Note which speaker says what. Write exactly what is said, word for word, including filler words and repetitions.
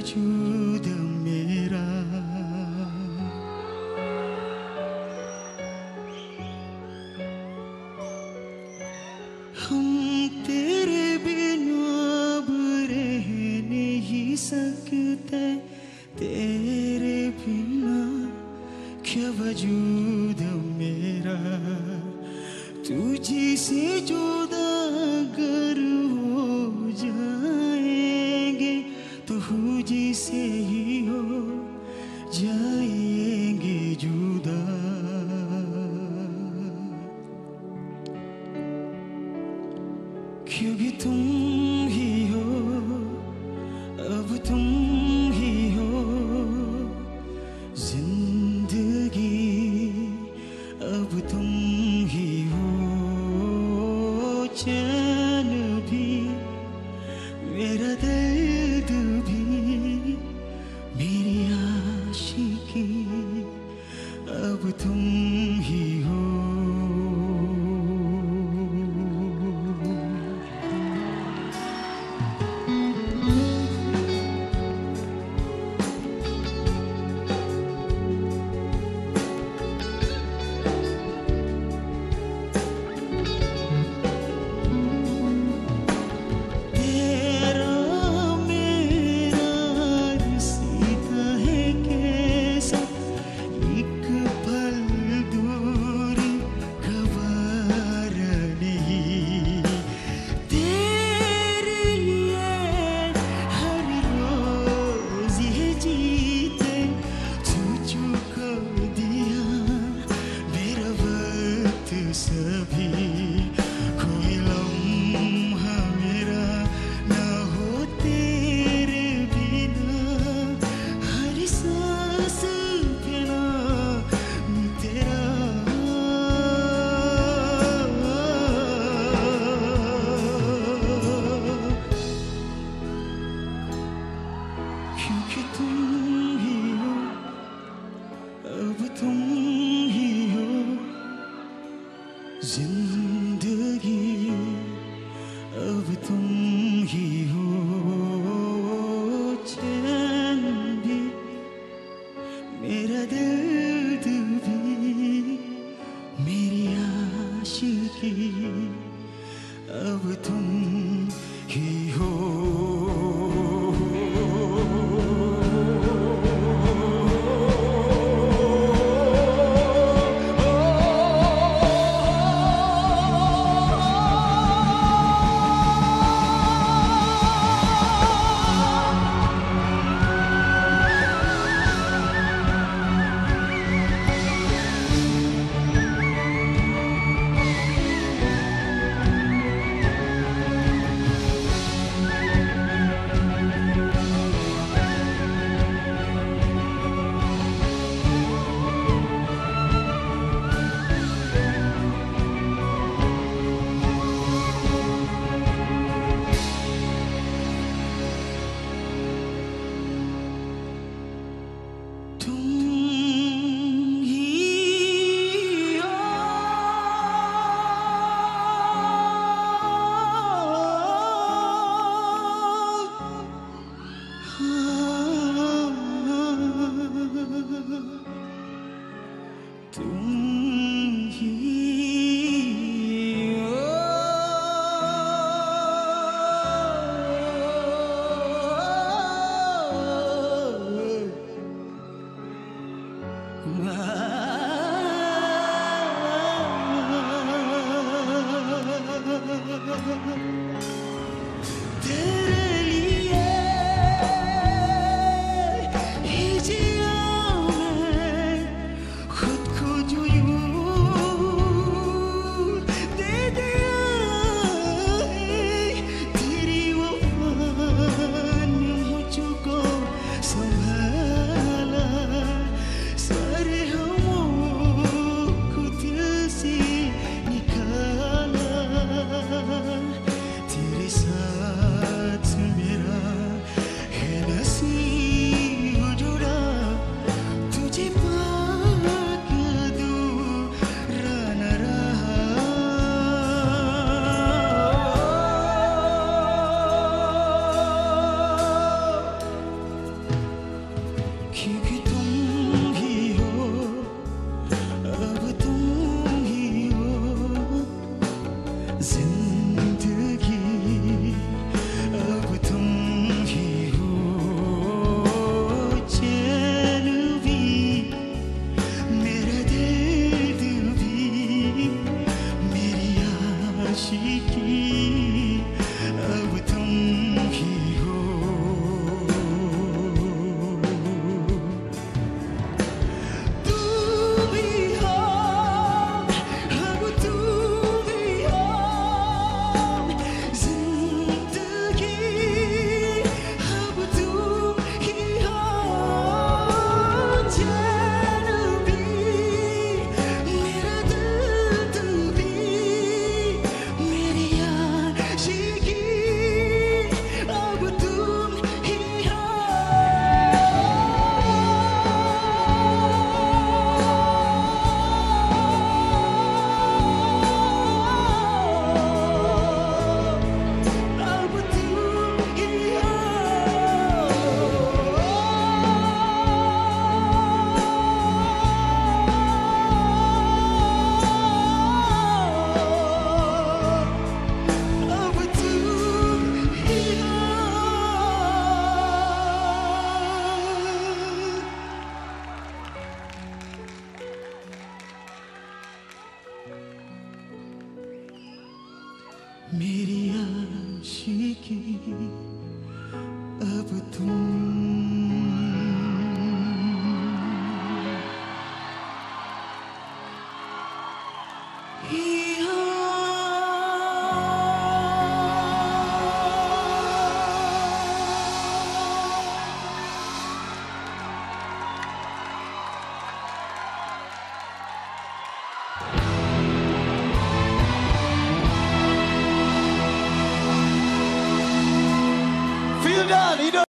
Speaker 1: वजूद मेरा। हम तेरे बिना अब रह नहीं सकते, तेरे बिना क्या वजूद मेरा। तुझी से जुदा अगर हो जाएंगे तो तुझी से ही हो जाएंगे जुदा। क्योंकि तुम ही हो, अब तुम ही हो जिंदगी, अब तुम ही हो चैन भी, मेरा दर्द भी, मेरी आशिकी, अब तुम ही हो। क्योंकि तुम ही हो, अब तुम ही हो जिंदगी, अब तुम ही हो चैन भी, मेरा दर्द भी, मेरी आशिकी, अब तुम ही हो। जिंदगी अब तुम ही हो चैन भी मेरा दर्द भी मेरी आशिकी अब तुम ही हो तू भी हो अब तू भी हो जिंदगी अब तुम ही हो चैन भी मेरा दर्द भी मेरी आशिकी अब तुम ही हो अब तुम ही हो अब तुम ही हो मेरी आशिकी अब तुम ही हो
Speaker 2: Vielen Dank, Lido.